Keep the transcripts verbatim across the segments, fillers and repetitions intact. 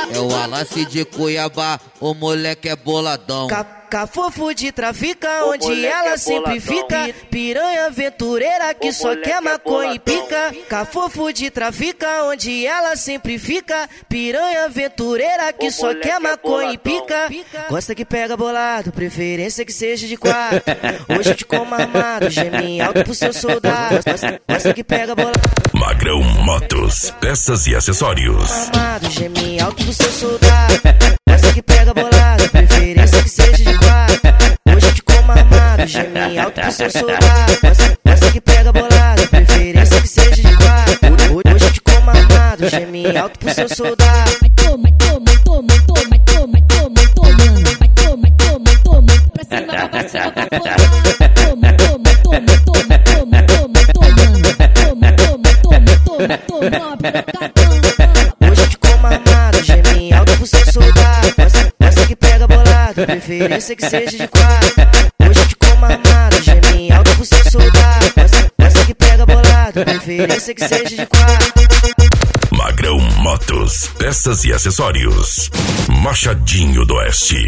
É o Wallace de Cuiabá, o moleque é boladão. Cafofo de trafica, onde ela é sempre fica. Piranha aventureira que só quer maconha e pica. Cafofo de trafica, onde ela sempre fica. Piranha aventureira que só quer maconha e pica. Gosta que pega bolado, preferência que seja de quatro. Hoje eu te como armado, geme alto pro seu soldado. Gosta, gosta que pega bolado. Magrão Motos, peças e acessórios. Armado, geme alto pro seu soldado. Gosta que pega bolado, preferência que seja de quatro. Hoje eu te como armado, geme alto pro seu soldado. Gosta, gosta que pega bolado, preferência que seja de quatro. Hoje eu te como armado, geme alto pro seu soldado. Vai toma, toma, toma, toma, toma, toma, tomando. Vai toma, toma, toma, pra cima, pra baixo, pra fora. Toma, toma, toma, toma, toma, toma, tomando. Toma, toma, toma, toma, toma, toma. Hoje eu te como armado, geme alto pro seu soldado. Gosta, gosta que pega bolado, preferência que seja de quatro. Hoje eu te como armado, geme alto pro seu soldado. Gosta, gosta que pega bolado, preferência que seja de quatro. Magrão Motos, peças e acessórios. Machadinho do Oeste.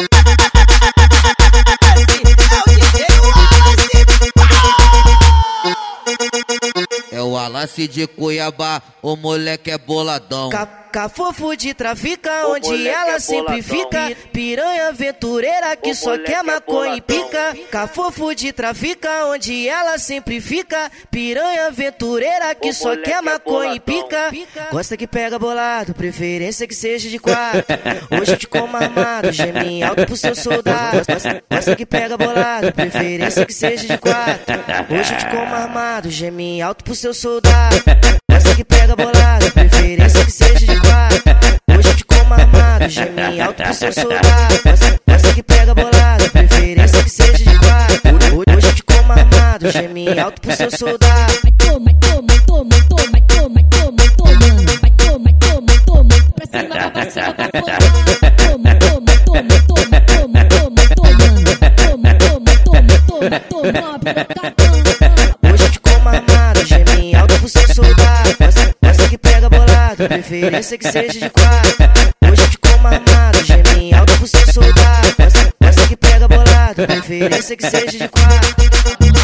É o Wallace de Cuiabá, o moleque é boladão. Cafofo de trafica, onde ela sempre fica. Piranha aventureira que só quer maconha e pica. Cafofo de trafica, onde ela sempre fica. Piranha aventureira que só quer maconha e pica. Gosta que pega bolado, preferência que seja de quatro. Hoje eu te como armado, geme alto pro seu soldado. Gosta, gosta que pega bolado, preferência que seja de quatro. Hoje eu te como armado, geme alto pro seu soldado. Gosta que pega bolado, preferência que seja de quatro. Hoje eu te como armado, geme alto pro seu soldado. Gosta, gosta que pega bolado, preferência que seja de quatro. Hoje eu te como armado, geme alto pro seu soldado. Vai toma, toma, toma, toma, toma, toma, tomando. Vai toma, toma, toma, pra cima, pra baixo, pra fora. Toma, toma, toma, toma, toma, toma, tomando. Toma, toma, toma, toma, toma, hoje eu te como armado, geme alto pro seu soldado. Gosta, gosta que pega bolado, preferência que seja de quatro. Hoje eu te como armado, geme alto pro seu soldado. Gosta, gosta que pega bolado, preferência que seja de quatro.